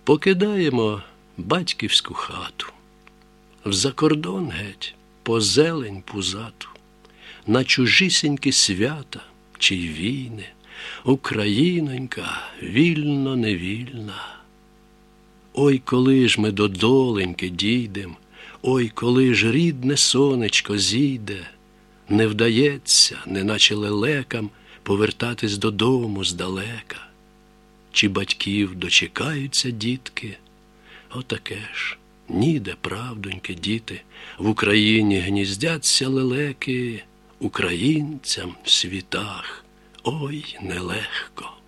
Покидаємо батьківську хату, в закордон геть, по зелень пузату, на чужісінькі свята чи й війни, Українонька вільно-невільна. Ой, коли ж ми до доленьки дійдем, ой, коли ж рідне сонечко зійде, не вдається, неначе лелекам, повертатись додому здалека. Чи батьків дочекаються дітки? Отаке ж, ніде, правдоньки, діти, в Україні гніздяться лелеки, українцям в світах, ой, нелегко.